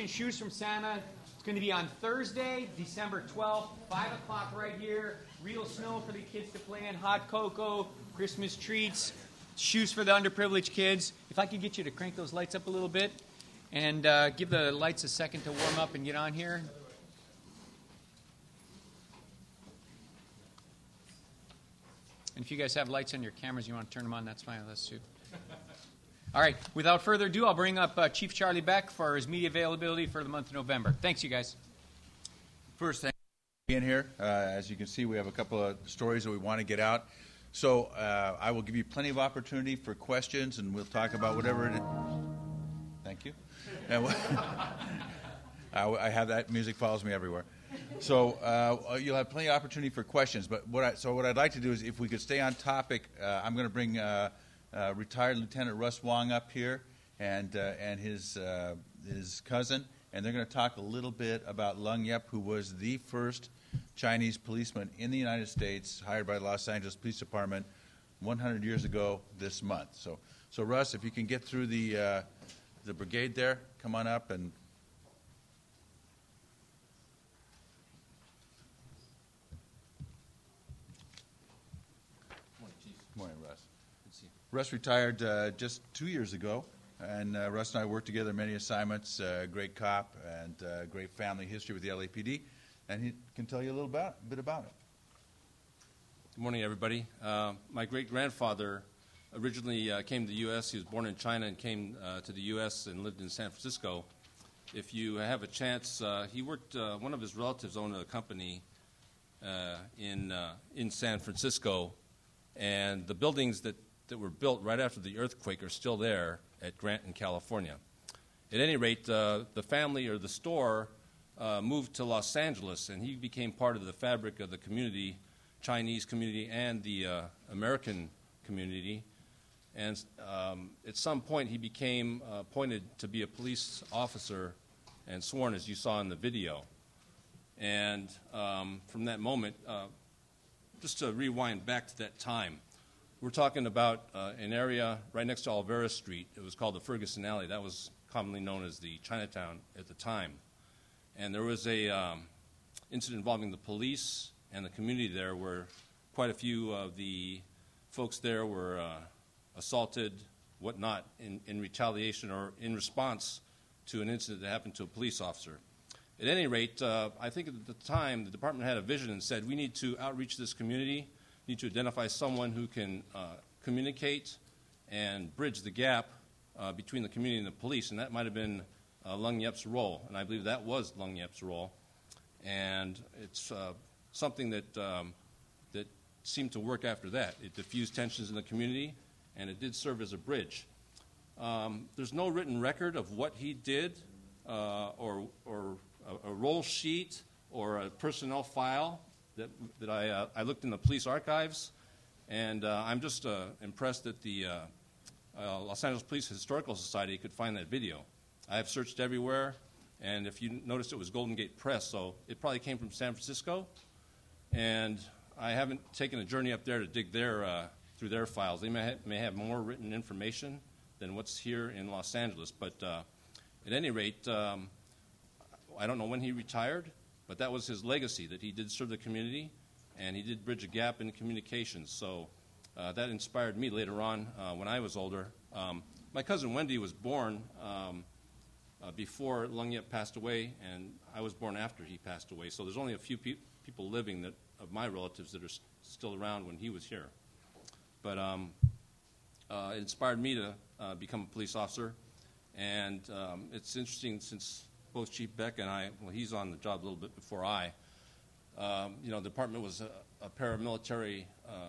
Shoes from Santa. It's going to be on Thursday, December 12th, 5 o'clock right here. Real snow for the kids to play in, hot cocoa, Christmas treats, shoes for the underprivileged kids. If I could get you to crank those lights up a little bit and give the lights a second to warm up and get on here. And if you guys have lights on your cameras, you want to turn them on, that's fine. That's too. All right, without further ado, I'll bring up Chief Charlie Beck for his media availability for the month of November. Thanks, you guys. First, thank you for being here. As you can see, we have a couple of stories that we want to get out. So I will give you plenty of opportunity for questions, and we'll talk about whatever it is. Thank you. And I have that. Music follows me everywhere. So you'll have plenty of opportunity for questions. But what I'd like to do is, if we could stay on topic, I'm going to bring retired Lieutenant Russ Wong up here and his cousin, and they're going to talk a little bit about Lung Yep, who was the first Chinese policeman in the United States hired by the Los Angeles Police Department 100 years ago this month. So Russ, if you can get through the brigade there, come on up and. Morning, Russ. Good to see you. Russ retired just 2 years ago, and Russ and I worked together many assignments. Great cop and great family history with the LAPD, and he can tell you a little bit about it. Good morning, everybody. My great-grandfather originally came to the U.S. He was born in China and came to the U.S. and lived in San Francisco. If you have a chance, he worked. One of his relatives owned a company in San Francisco. And the buildings that were built right after the earthquake are still there at Granton, California. At any rate, the family or the store moved to Los Angeles, and he became part of the fabric of the community, Chinese community and the American community. And at some point, he became appointed to be a police officer and sworn, as you saw in the video. And from that moment, just to rewind back to that time, we're talking about an area right next to Olvera Street. It was called the Ferguson Alley. That was commonly known as the Chinatown at the time. And there was a incident involving the police and the community there where quite a few of the folks there were assaulted, whatnot, in retaliation or in response to an incident that happened to a police officer. At any rate, I think at the time the department had a vision and said, we need to outreach this community, need to identify someone who can communicate and bridge the gap between the community and the police, and that might have been Lung Yep's role, and I believe that was Lung Yep's role. And it's something that seemed to work after that. It diffused tensions in the community, and it did serve as a bridge. There's no written record of what he did or a roll sheet or a personnel file that I looked in the police archives, and I'm just impressed that the Los Angeles Police Historical Society could find that video. I have searched everywhere, and if you noticed, it was Golden Gate Press, so it probably came from San Francisco, and I haven't taken a journey up there to dig through their files. They may have more written information than what's here in Los Angeles, but at any rate, I don't know when he retired, but that was his legacy, that he did serve the community, and he did bridge a gap in communications. So that inspired me later on when I was older. My cousin Wendy was born before Lung Yep passed away, and I was born after he passed away. So there's only a few people living of my relatives that are still around when he was here. But it inspired me to become a police officer. And it's interesting since both Chief Beck and I, well, he's on the job a little bit before I, the department was a paramilitary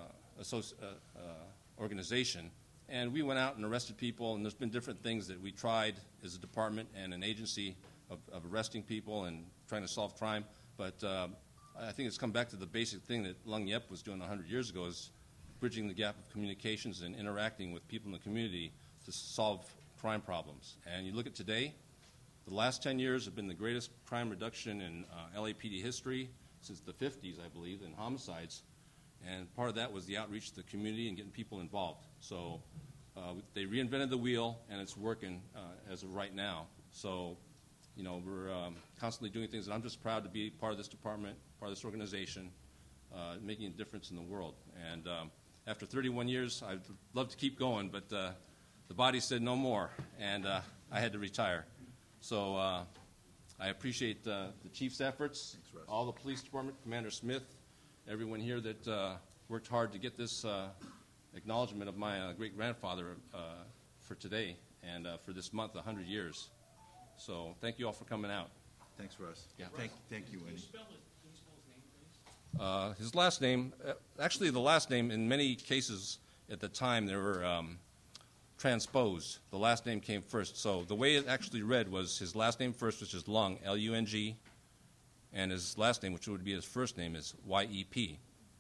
organization. And we went out and arrested people, and there's been different things that we tried as a department and an agency of arresting people and trying to solve crime. But I think it's come back to the basic thing that Lung Yep was doing 100 years ago, is bridging the gap of communications and interacting with people in the community to solve crime problems. And you look at today, the last 10 years have been the greatest crime reduction in LAPD history since the 50s, I believe, in homicides. And part of that was the outreach to the community and getting people involved. So they reinvented the wheel, and it's working as of right now. So we're constantly doing things, and I'm just proud to be part of this department, part of this organization, making a difference in the world. And after 31 years, I'd love to keep going, but the body said no more, and I had to retire. So I appreciate the chief's efforts, all the police department, Commander Smith, everyone here that worked hard to get this acknowledgement of my great-grandfather for today and for this month, 100 years. So thank you all for coming out. Thanks, Russ. Yeah. Thank you, Wendy. Can you spell his name, please? His last name, actually the last name, in many cases at the time, they were transposed. The last name came first. So the way it actually read was his last name first, which is Lung, L-U-N-G, and his last name, which would be his first name, is Y-E-P.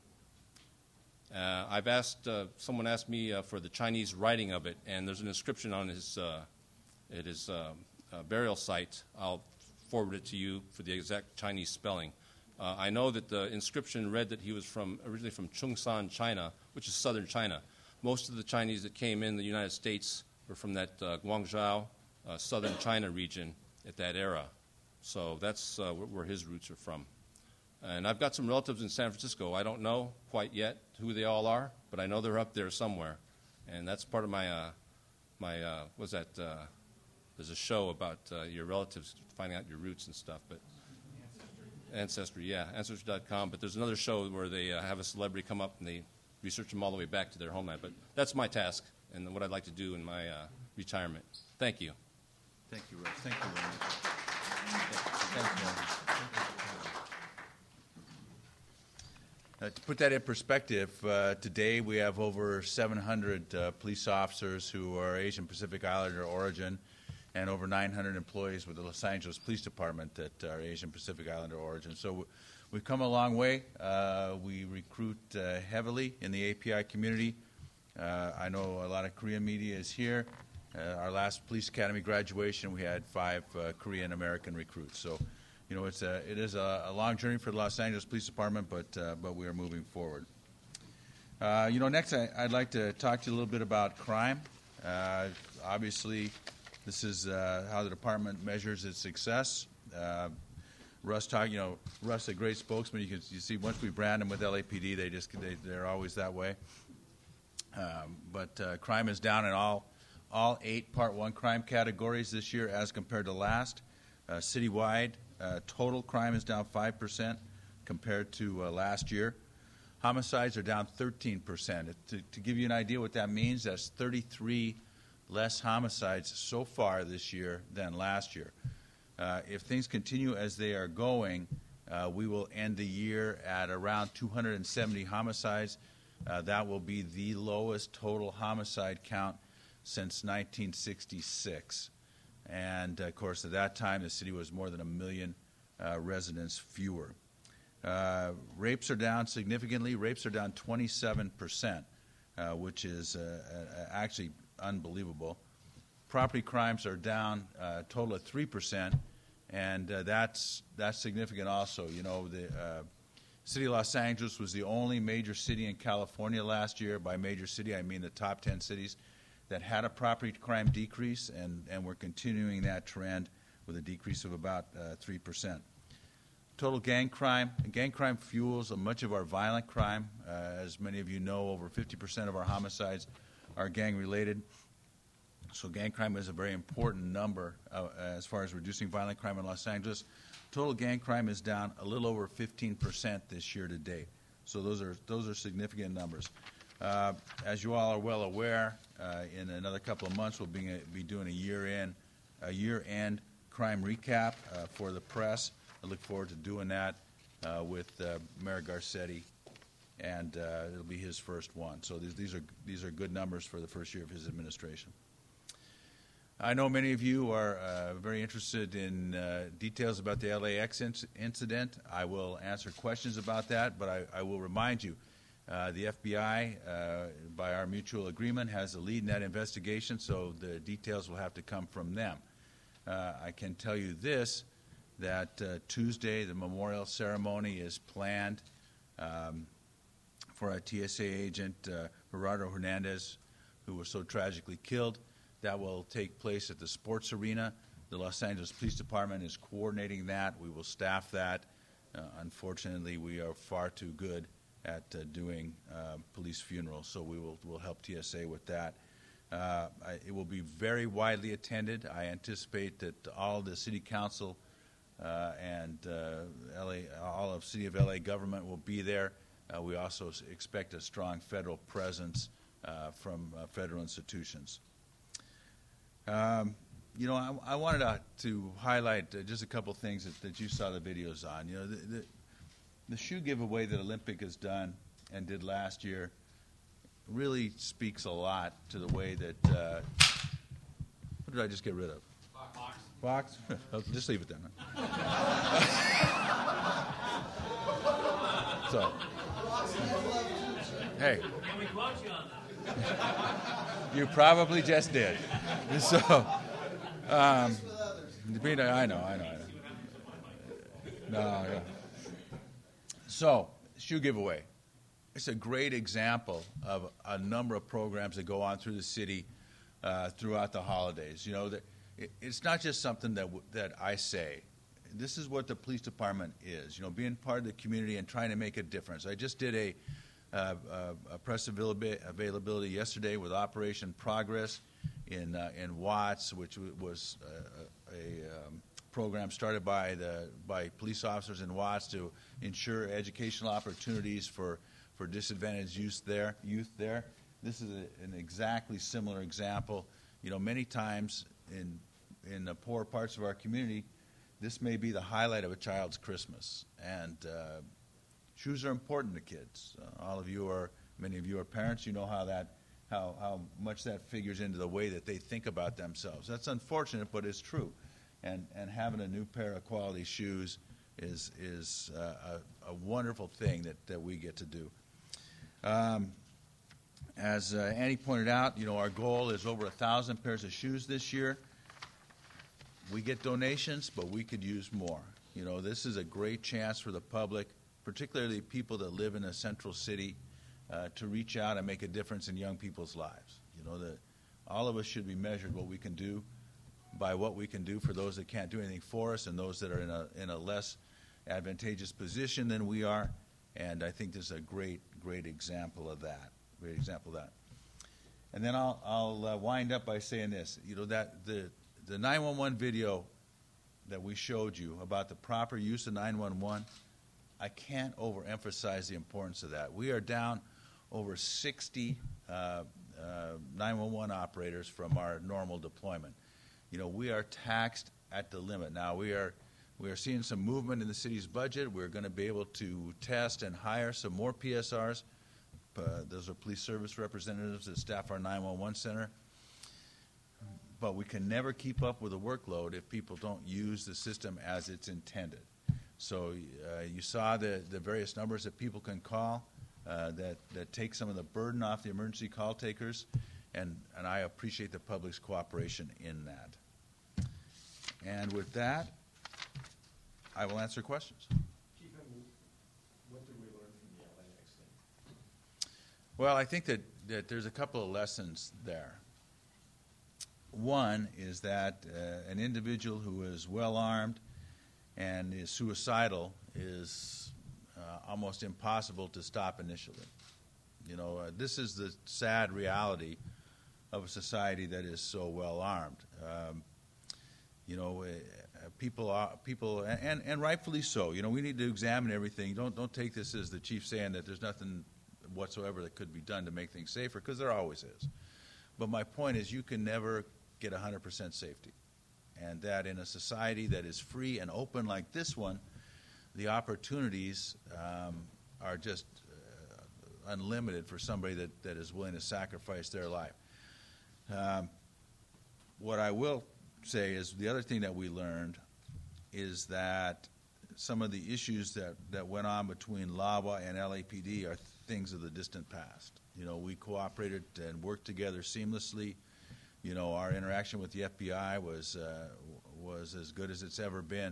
I've asked, someone asked me for the Chinese writing of it, and there's an inscription on his, at his burial site. I'll forward it to you for the exact Chinese spelling. I know that the inscription read that he was originally from Chungshan, China, which is southern China. Most of the Chinese that came in the United States were from that Guangzhou, southern China region at that era. So that's where his roots are from. And I've got some relatives in San Francisco. I don't know quite yet who they all are, but I know they're up there somewhere. And that's part of my, what's that? There's a show about your relatives finding out your roots and stuff. But Ancestry, yeah, Ancestry.com. But there's another show where they have a celebrity come up and they research them all the way back to their homeland. But that's my task and what I'd like to do in my retirement. Thank you. Thank you, Russ. Thank you very much. Thank you. To put that in perspective, today we have over 700 police officers who are Asian Pacific Islander origin and over 900 employees with the Los Angeles Police Department that are Asian Pacific Islander origin. So we've come a long way. We recruit heavily in the API community. I know a lot of Korean media is here. Our last police academy graduation, we had 5 Korean American recruits. So, it is a long journey for the Los Angeles Police Department, but we are moving forward. Next I'd like to talk to you a little bit about crime. Obviously, this is how the department measures its success. Russ a great spokesman. You see, once we brand them with LAPD, they're always that way. But crime is down in all 8 Part 1 crime categories this year as compared to last. Citywide, total crime is down 5% compared to last year. Homicides are down 13%. To give you an idea what that means, that's 33 less homicides so far this year than last year. If things continue as they are going, we will end the year at around 270 homicides. That will be the lowest total homicide count since 1966. And, of course, at that time, the city was more than 1 million residents fewer. Rapes are down significantly. Rapes are down 27%, which is actually unbelievable. Property crimes are down a total of 3%, and that's significant also. The city of Los Angeles was the only major city in California last year. By major city, I mean the top 10 cities that had a property crime decrease, and we're continuing that trend with a decrease of about 3%. Total gang crime fuels much of our violent crime. As many of you know, over 50% of our homicides are gang-related. So gang crime is a very important number as far as reducing violent crime in Los Angeles. Total gang crime is down a little over 15% this year to date. So those are significant numbers. As you all are well aware, in another couple of months we'll be doing a year-end crime recap for the press. I look forward to doing that with Mayor Garcetti, and it'll be his first one. So these are good numbers for the first year of his administration. I know many of you are very interested in details about the LAX incident. I will answer questions about that, but I will remind you, the FBI, by our mutual agreement, has the lead in that investigation, so the details will have to come from them. I can tell you this, that Tuesday the memorial ceremony is planned for our TSA agent, Gerardo Hernandez, who was so tragically killed. That will take place at the sports arena The Los Angeles Police Department is coordinating that. We will staff that. Unfortunately, we are far too good at doing police funerals, so we'll help TSA with that. It will be very widely attended. I anticipate that all the City Council and all of City of LA government will be there. We also expect a strong federal presence from federal institutions. I wanted to highlight just a couple things that you saw the videos on. The shoe giveaway that Olympic has done and did last year really speaks a lot to the way that. What did I just get rid of? Fox. Fox? Just leave it then. So, hey. Can we quote you on that? You probably just did. So, I know. No, yeah. So, shoe giveaway. It's a great example of a number of programs that go on through the city throughout the holidays. It's not just something that I say. This is what the police department is. Being part of the community and trying to make a difference. I just did a press availability yesterday with Operation Progress in Watts, which was a program started by police officers in Watts to ensure educational opportunities for disadvantaged youth there. This is an exactly similar example. Many times in the poor parts of our community, this may be the highlight of a child's Christmas. And shoes are important to kids. Many of you are parents. You know how much that figures into the way that they think about themselves. That's unfortunate, but it's true. And having a new pair of quality shoes is a wonderful thing that we get to do. As Annie pointed out, our goal is over 1,000 pairs of shoes this year. We get donations, but we could use more. This is a great chance for the public, particularly people that live in a central city, to reach out and make a difference in young people's lives. All of us should be measured what we can do by what we can do for those that can't do anything for us and those that are in a less advantageous position than we are. And I think this is a great example of that. And then I'll wind up by saying this. That the 911 video that we showed you about the proper use of 911, I can't overemphasize the importance of that. We are down over 60 911 operators from our normal deployment. We are taxed at the limit. Now, we are seeing some movement in the city's budget. We're going to be able to test and hire some more PSRs. Those are police service representatives that staff our 911 center. But we can never keep up with the workload if people don't use the system as it's intended. So you saw the various numbers that people can call that take some of the burden off the emergency call takers, and I appreciate the public's cooperation in that. And with that, I will answer questions. Chief, what did we learn from the LAX thing? Well, I think that there's a couple of lessons there. One is that an individual who is well-armed and is suicidal is almost impossible to stop initially. This is the sad reality of a society that is so well-armed. People, and rightfully so. We need to examine everything. Don't take this as the chief saying that there's nothing whatsoever that could be done to make things safer, because there always is. But my point is, you can never get 100% safety, and that in a society that is free and open like this one, the opportunities are just unlimited for somebody that is willing to sacrifice their life. What I will say is the other thing that we learned is that some of the issues that went on between LAWA and LAPD are things of the distant past. We cooperated and worked together seamlessly. Our interaction with the FBI was as good as it's ever been.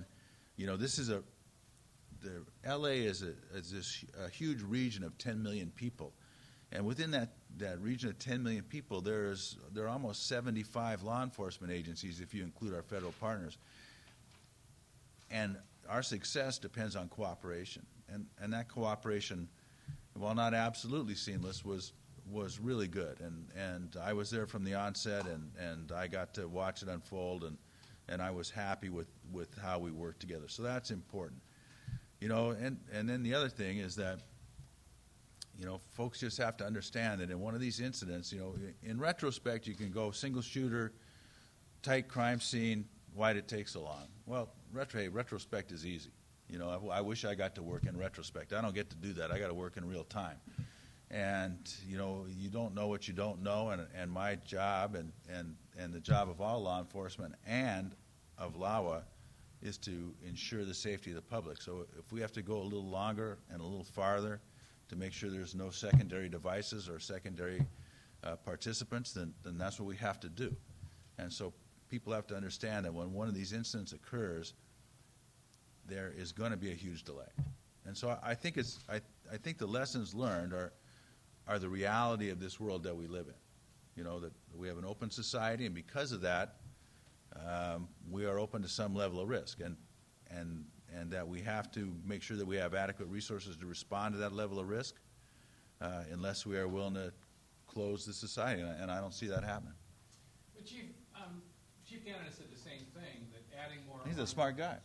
LA is a huge region of 10 million people, And within that region of 10 million people, there are almost 75 law enforcement agencies if you include our federal partners. And our success depends on cooperation. And that cooperation, while not absolutely seamless, was really good. And I was there from the onset, and I got to watch it unfold, and I was happy with how we worked together. So that's important. And then the other thing is that, folks just have to understand that in one of these incidents, in retrospect, you can go single shooter, tight crime scene, why did it take so long? Well, retrospect is easy. I wish I got to work in retrospect. I don't get to do that. I got to work in real time. And, you don't know what you don't know, and my job and the job of all law enforcement and of LAWA is to ensure the safety of the public. So if we have to go a little longer and a little farther to make sure there's no secondary devices or secondary participants, then that's what we have to do. And so people have to understand that when one of these incidents occurs, there is going to be a huge delay. And so I think the lessons learned are the reality of this world that we live in. That we have an open society, and because of that, we are open to some level of risk, and that we have to make sure that we have adequate resources to respond to that level of risk, unless we are willing to close the society, and I don't see that happening. But Chief Gannon said the same thing, that adding more... He's a smart guy.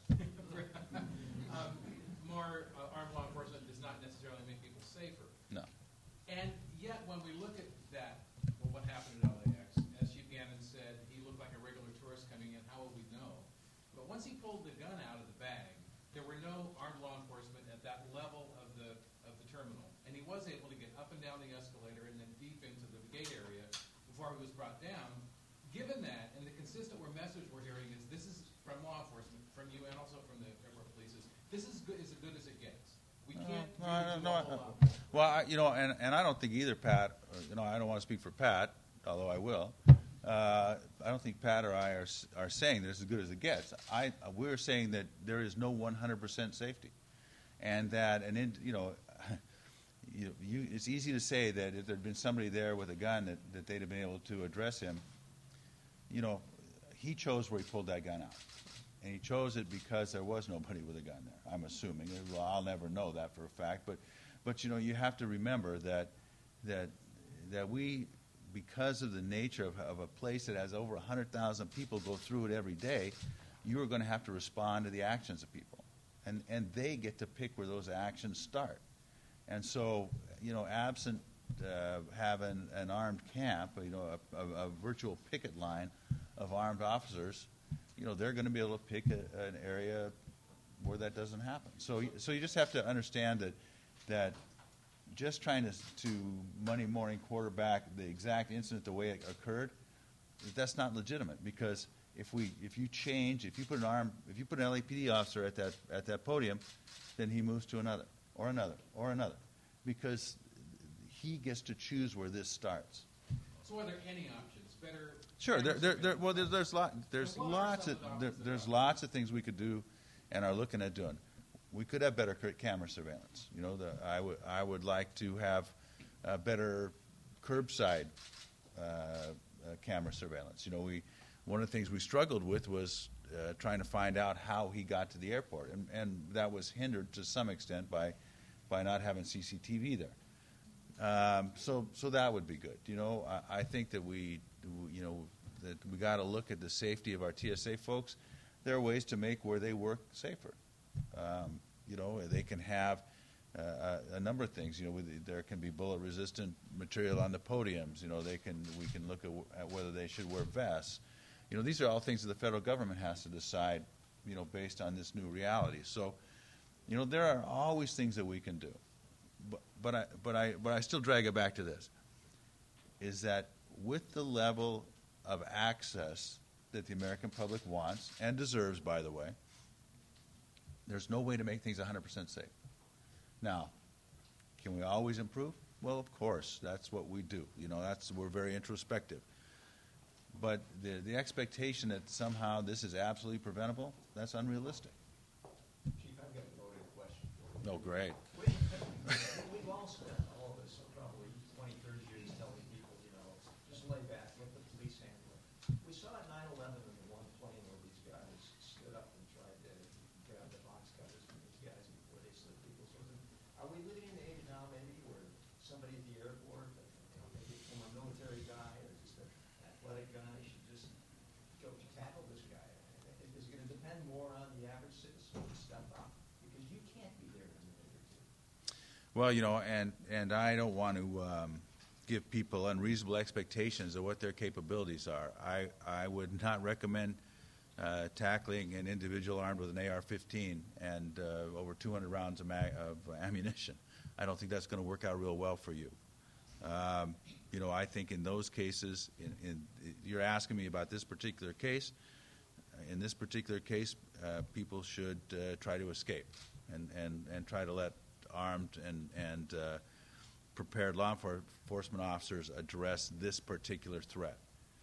More armed law enforcement does not necessarily make people safer. No. And yet, when we look at that, well, what happened at LAX, as Chief Gannon said, he looked like a regular tourist coming in. How would we know? But once he pulled the gun out of the bag, there were no armed law enforcement at that level of the terminal, and he was able to get up and down the escalator and then deep into the gate area before he was brought down. Given that, and the consistent message we're hearing is this is from law enforcement, from you, and also from the airport polices. This is good as it gets. We can't do a whole lot. Well, and I don't think either Pat, I don't want to speak for Pat, although I will. I don't think Pat or I are saying this is as good as it gets. We're saying that there is no 100% safety, and that it's easy to say that if there had been somebody there with a gun that they'd have been able to address him. He chose where he pulled that gun out. And he chose it because there was nobody with a gun there, I'm assuming. Well, I'll never know that for a fact. But you have to remember that we, because of the nature of a place that has over 100,000 people go through it every day, you are going to have to respond to the actions of people. And they get to pick where those actions start. And so, absent having an armed camp, a virtual picket line of armed officers, they're going to be able to pick an area where that doesn't happen. So you just have to understand that just trying to Monday morning quarterback the exact incident the way it occurred, that's not legitimate, because if you put an LAPD officer at that podium, then he moves to another, because he gets to choose where this starts. So are there any options? Better. Sure. There's lots of things we could do, and are looking at doing. We could have better camera surveillance. I would like to have better curbside camera surveillance. One of the things we struggled with was trying to find out how he got to the airport, and that was hindered to some extent by not having CCTV there. So that would be good. I think that we got to look at the safety of our TSA folks. There are ways to make where they work safer. They can have a number of things. There can be bullet-resistant material on the podiums. We can look at whether they should wear vests. These are all things that the federal government has to decide. Based on this new reality. So, there are always things that we can do. But I still drag it back to this: is that with the level of access that the American public wants and deserves, by the way, there's no way to make things 100% safe. Now, can we always improve? Well, of course, that's what we do. We're very introspective. But the expectation that somehow this is absolutely preventable, that's unrealistic. Chief, I've got a loaded question for you. Oh, great. We've all spent, all of us, probably 20, Are we living in an age now maybe where somebody at the airport, maybe a former military guy or just an athletic guy should just go tackle this guy? Is it going to depend more on the average citizen to step up? Because you can't be there in a minute or two. Well, and I don't want to give people unreasonable expectations of what their capabilities are. I would not recommend tackling an individual armed with an AR-15 and over 200 rounds of ammunition. I don't think that's going to work out real well for you. I think in those cases, you're asking me about this particular case. In this particular case, people should try to escape and try to let armed and prepared law enforcement officers address this particular threat.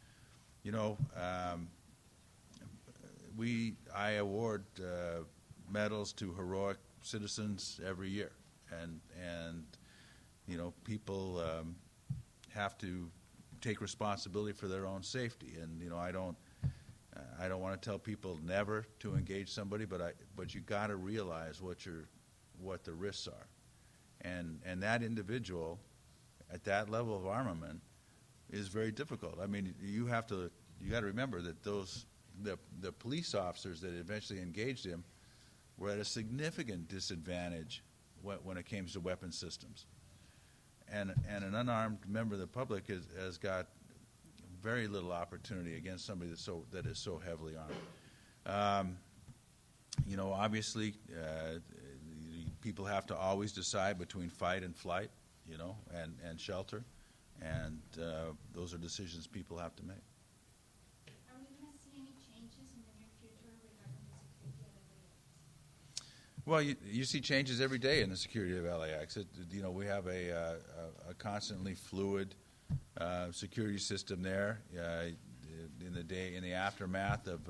I award medals to heroic citizens every year, and people have to take responsibility for their own safety. And I don't want to tell people never to engage somebody, but you got to realize what the risks are, and that individual at that level of armament is very difficult. I mean, you got to remember that the police officers that eventually engaged him were at a significant disadvantage when it came to weapon systems. And an unarmed member of the public has got very little opportunity against somebody that is so heavily armed. Obviously, people have to always decide between fight and flight, and shelter, and those are decisions people have to make. Are we going to see any changes in the near future regarding the security of LAX? Well, you see changes every day in the security of LAX. We have a constantly fluid security system there. In the aftermath of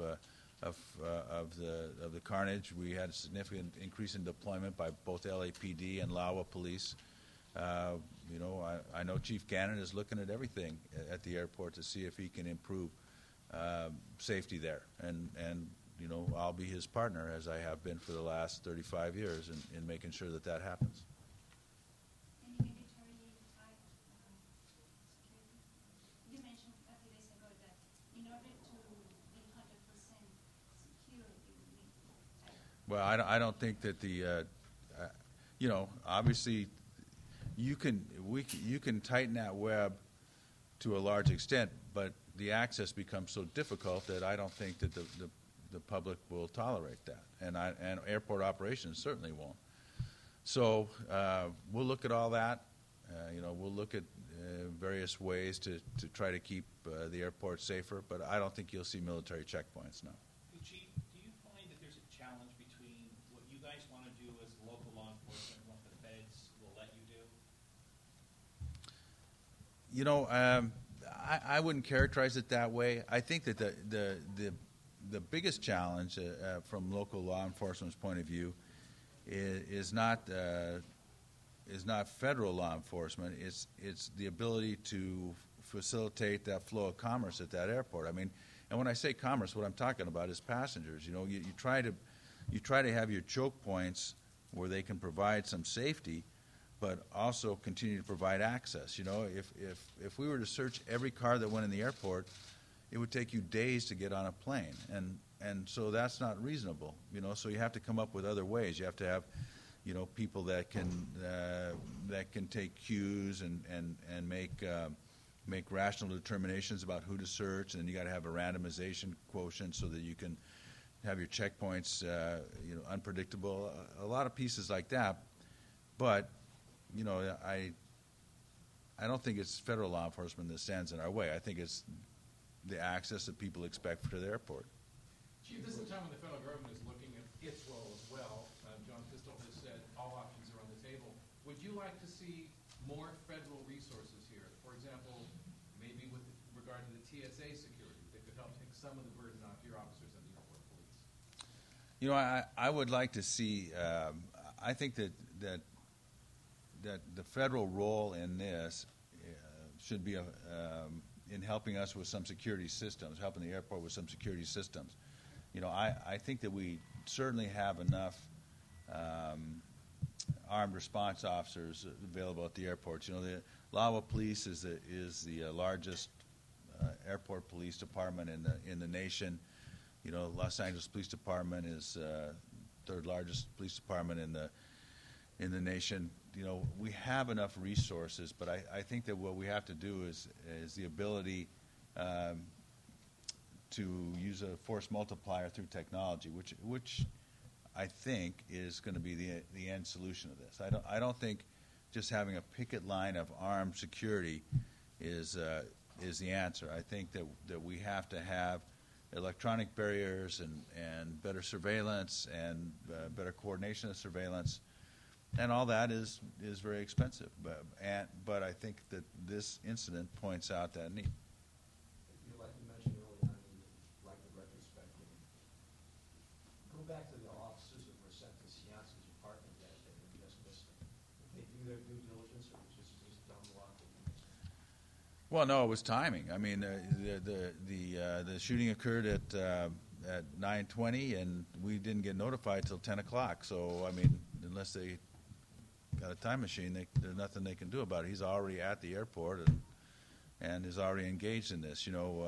the carnage, we had a significant increase in deployment by both LAPD and LAWA police. I know Chief Gannon is looking at everything at the airport to see if he can improve safety there, and I'll be his partner, as I have been for the last 35 years, in making sure that happens. Any military type security? You mentioned a few days ago that in order to be 100% secure, Well, I don't think that obviously you can tighten that web to a large extent, but the access becomes so difficult that I don't think that the public will tolerate that, and airport operations certainly won't. So we'll look at all that. We'll look at various ways to try to keep the airport safer, but I don't think you'll see military checkpoints now. Chief, do you find that there's a challenge between what you guys want to do as local law enforcement and what the feds will let you do? I wouldn't characterize it that way. I think that the biggest challenge from local law enforcement's point of view is not federal law enforcement. It's the ability to facilitate that flow of commerce at that airport. I mean, and when I say commerce, what I'm talking about is passengers. You try to have your choke points where they can provide some safety, but also continue to provide access. If we were to search every car that went in the airport, it would take you days to get on a plane, and so that's not reasonable. So you have to come up with other ways. You have to have, people that can take cues and make rational determinations about who to search, and then you got to have a randomization quotient so that you can have your checkpoints, unpredictable. A lot of pieces like that, but I don't think it's federal law enforcement that stands in our way. I think it's the access that people expect to the airport. Chief, this is a time when the federal government is looking at its role as well. John Pistol has said all options are on the table. Would you like to see more federal resources here? For example, maybe with regard to the TSA security, that could help take some of the burden off your officers and the airport police. I would like to see. I think that the federal role in this should be in helping us with some security systems, helping the airport with some security systems. I think that we certainly have enough armed response officers available at the airports. You know, the Lawa Police is the largest airport police department in the nation. You know, Los Angeles Police Department is third largest police department in the nation. You know, we have enough resources, but I think that what we have to do is the ability to use a force multiplier through technology, which I think is going to be the end solution of this. I don't think just having a picket line of armed security is the answer. I think that we have to have electronic barriers and better surveillance and better coordination of surveillance, and all that is very expensive. But I think that this incident points out that need. Like you mentioned earlier on, like the retrospective, go back to the officers that were sent to Ciance's apartment that day and just missed them. Did they do their due diligence, or was just dumb luck? Well, no, it was timing. I mean, the shooting occurred at 9:20, and we didn't get notified till 10 o'clock. So, I mean, unless they got a time machine, there's nothing they can do about it. He's already at the airport and is already engaged in this. You know,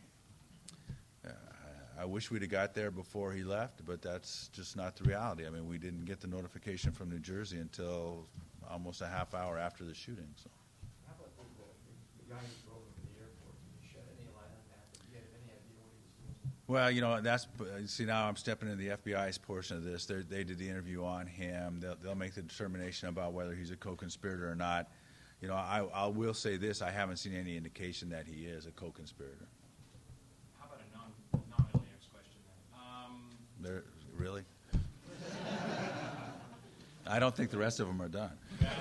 I wish we'd have got there before he left, but that's just not the reality. I mean, we didn't get the notification from New Jersey until almost a half hour after the shooting. So. How about the guy who drove him to the airport? Did you shed any light on that? Did you have any idea what he was doing? Well, you know, see, now I'm stepping into the FBI's portion of this. They did the interview on him. They'll make the determination about whether he's a co-conspirator or not. You know, I will say this: I haven't seen any indication that he is a co-conspirator. How about a non-alias question then? Really? I don't think the rest of them are done. Give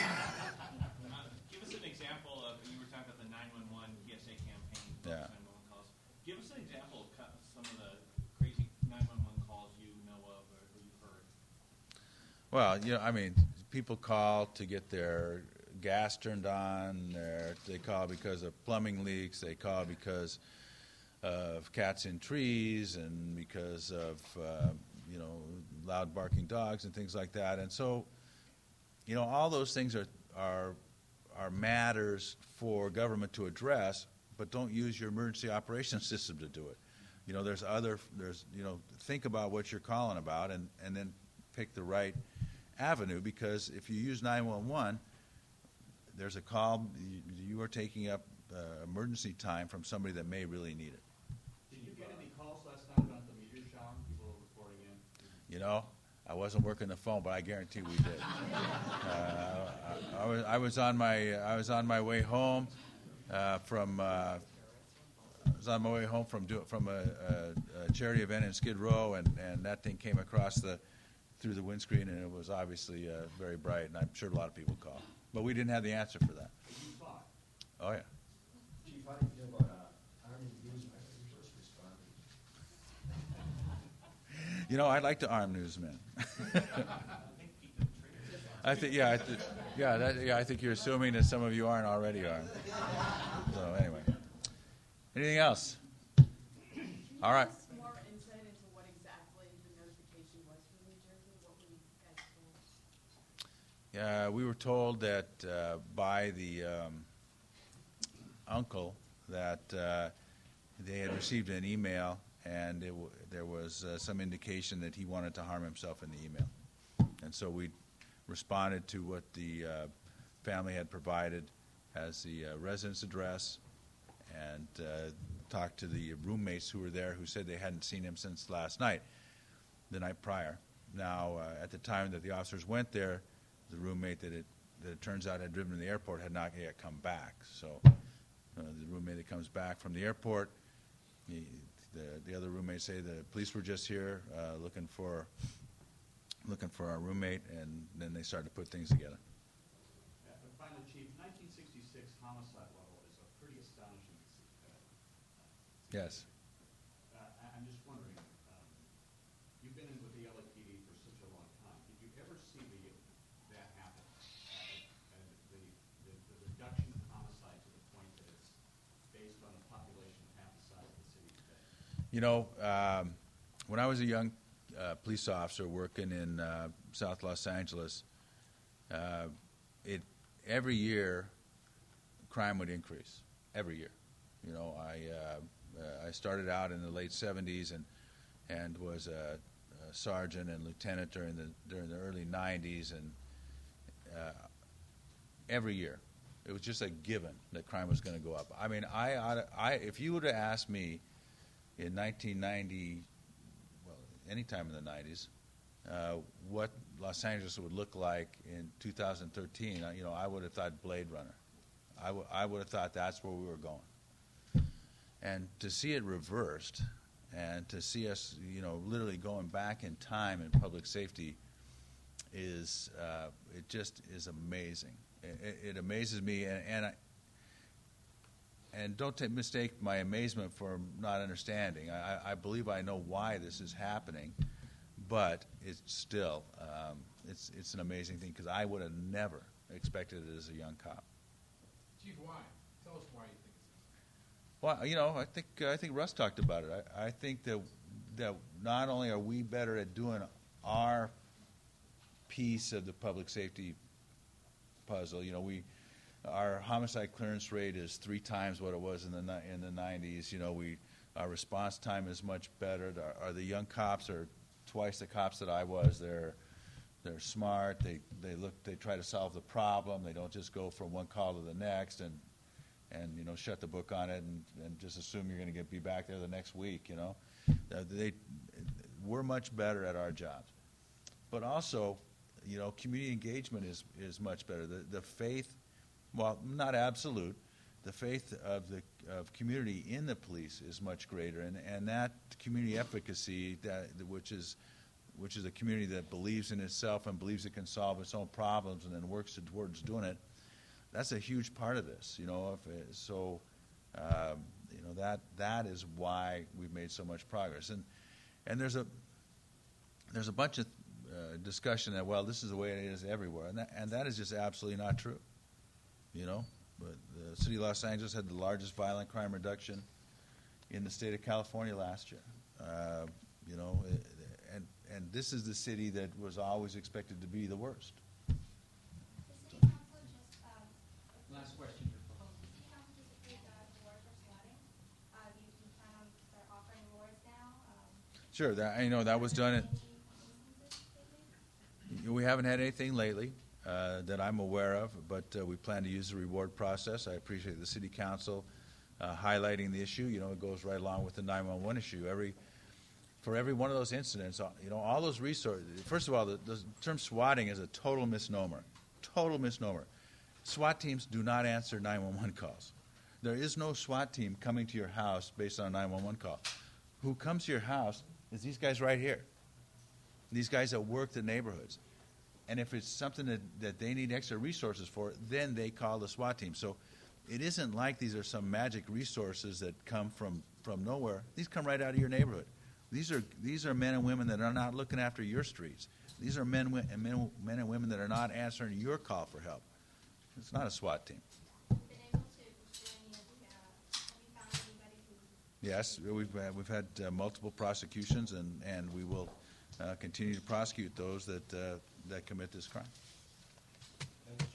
us an example of, you were talking about the 911 PSA campaign, Yeah. 911 calls. Give us an example of some of the crazy 911 calls you know of or you've heard. Well, you know, I mean, people call to get their gas turned on. They call because of plumbing leaks. They call because of cats in trees and because of you know, loud barking dogs and things like that. And so, you know, all those things are matters for government to address, but don't use your emergency operations system to do it. You know, there's you know, think about what you're calling about and then pick the right avenue, because if you use 911, there's a call, you are taking up emergency time from somebody that may really need it. Did you get any calls last night about the meteor shower? People were reporting in. You know, I wasn't working the phone, but I guarantee we did. I was on my way home from a charity event in Skid Row, and that thing came across through the windscreen, and it was obviously very bright, and I'm sure a lot of people called, but we didn't have the answer for that. You thought. Oh yeah. Chief, how do you feel about arming newsmen when you first responded? You know, I'd like to arm newsmen. I think I think you're assuming that some of you aren't already armed. So anyway, anything else? All right. More insight into what exactly the notification was from New Jersey? What were you guys told? We were told that by the uncle that they had received an email, and there was some indication that he wanted to harm himself in the email. And so we responded to what the family had provided as the residence address, and talked to the roommates who were there, who said they hadn't seen him since last night, the night prior. Now, at the time that the officers went there, the roommate that it turns out had driven to the airport had not yet come back. So the roommate that comes back from the airport, the other roommates say the police were just here looking for our roommate, and then they started to put things together. Yeah, but finally, Chief, 1966 homicide level is a pretty astonishing. Yes. I'm just wondering, you've been in with the LAPD for such a long time. Did you ever see that happen? And the reduction of homicide to the point that it's based on a population half the size of the city today? You know, when I was a young police officer working in South Los Angeles, every year crime would increase every year. You know, I started out in the late 70s and was a sergeant and lieutenant during the early 90s, and every year it was just a given that crime was going to go up. I mean, if you would have asked me in 1990, well, any time in the 90s, what Los Angeles would look like in 2013, you know, I would have thought Blade Runner. I would have thought that's where we were going. And to see it reversed, and to see us, you know, literally going back in time in public safety is it just is amazing. It amazes me, and don't mistake my amazement for not understanding. I believe I know why this is happening, but it's still it's an amazing thing, because I would have never expected it as a young cop. Chief, why? Tell us why you think it's this. Well, you know, I think Russ talked about it. I think that not only are we better at doing our piece of the public safety puzzle, you know, our homicide clearance rate is 3 times what it was in the 90s. You know, our response time is much better. The young cops are twice the cops that I was. They're smart. They try to solve the problem. They don't just go from one call to the next and you know, shut the book on it and just assume you're going to be back there the next week. You know, we're much better at our jobs. But also, you know, community engagement is much better. The faith, well, not absolute, the faith of community in the police is much greater, and that community efficacy, which is a community that believes in itself and believes it can solve its own problems and then works towards doing it. That's a huge part of this, you know. You know, that is why we've made so much progress. And there's a bunch of discussion that, well, this is the way it is everywhere, and that is just absolutely not true. You know, but the city of Los Angeles had the largest violent crime reduction in the state of California last year. You know, and this is the city that was always expected to be the worst. The city council just, Last question. the city council just approved the award for swatting. Do you plan on start offering awards now? Sure, that was done at. We haven't had anything lately that I'm aware of, but we plan to use the reward process. I appreciate the city council highlighting the issue. You know, it goes right along with the 911 issue. For every one of those incidents, you know, all those resources. First of all, the term swatting is a total misnomer. Total misnomer. SWAT teams do not answer 911 calls. There is no SWAT team coming to your house based on a 911 call. Who comes to your house is these guys right here. These guys that work the neighborhoods. And if it's something that they need extra resources for, then they call the SWAT team. So it isn't like these are some magic resources that come from nowhere. These come right out of your neighborhood. These are men and women that are not looking after your streets. These are men and women that are not answering your call for help. It's not a SWAT team. Been able to pursue any of the, have you found anybody who? Yes, we've had multiple prosecutions, and we will continue to prosecute those that commit this crime.